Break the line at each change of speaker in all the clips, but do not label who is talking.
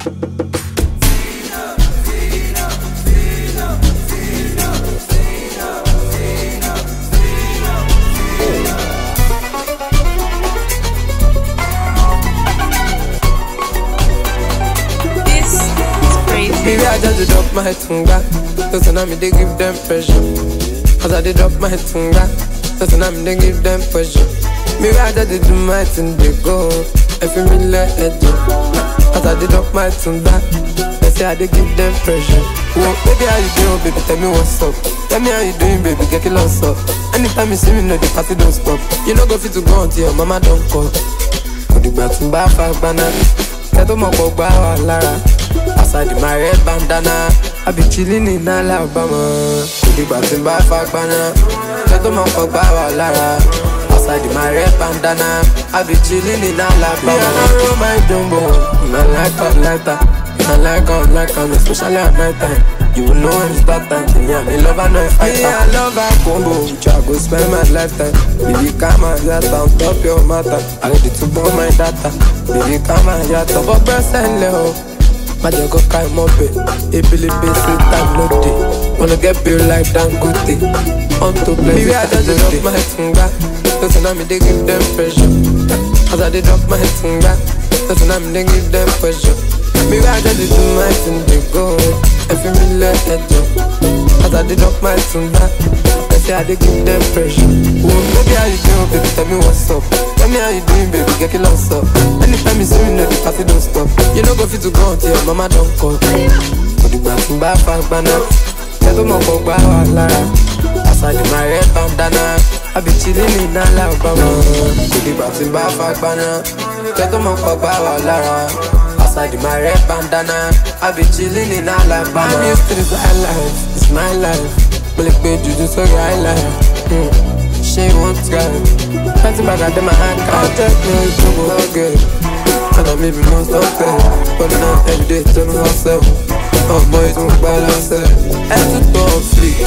Maybe I just drop my tongue back. Listen, I me they give them pressure. Cause I did drop my tongue back. Listen, I me they give them pressure. Maybe I just do my thing, they go. If you me let it do. Cause I did drop my tongue back. They say I did give them pressure. Whoa, baby, how you doing, baby? Tell me what's up. Tell me how you doing, baby? Get your lost up. Anytime you see me, know the party don't stop. You know go fit to go until your mama don't call. Could you back to buy 5 bananas? Get to my boy, Lara. Aside my red bandana, I be chillin' in Alabama. Kudi batin ba fagbana, get to my Lara. Aside my red bandana, I be chillin' in Alabama. I roll my jumbo, I like up like that. I like up like I'm especially at night time. You will know when it's that time. Yeah, me love and I fight. Yeah, I love her combo. I go spend my lifetime. Baby, come and yata on top your matter. I ready to burn my data. Baby, come and yata, but best and leo. Maja go kai mobe, ebili basic time no day. Wanna get built like Dangote. On to play. Maybe I just drop my tongue back. Listen, I me they give them pressure. Cause I did drop my tongue back. Listen, I me they give them pressure. Maybe I just do my thing, they go. If you me let it go. Cause I did drop my tongue back. They say I did give them pressure. Whoa, baby, how you doing, baby? Tell me what's up. Tell me how you doing, baby? Get your lost up. Anytime you see me, know the party don't stop. You know go fit to go until your mama don't call. Could you back to buy 5 bananas? Get to my boy, Lara. Aside my red bandana, I be chillin' in Alabama. Could you back to buy 5 bananas? Get to my boy, Lara. Aside my red bandana, I be chillin' in Alabama. I'm used to this high life, it's my life. Bullet bed, you do so high life. She won't try. Fighting back at them, I can't take me to go good. And I maybe most of them. But now every day, tell me myself. Oh, boys won't balance it. Head to top fleek.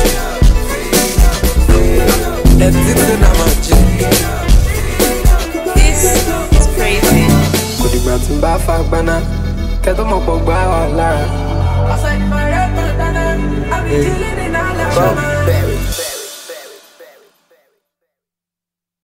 Everything I'm a G.
This is crazy.
Could you grab some bad fag banana? Get them up on Lara. I said, my red bandana. I be chilling in Alabama.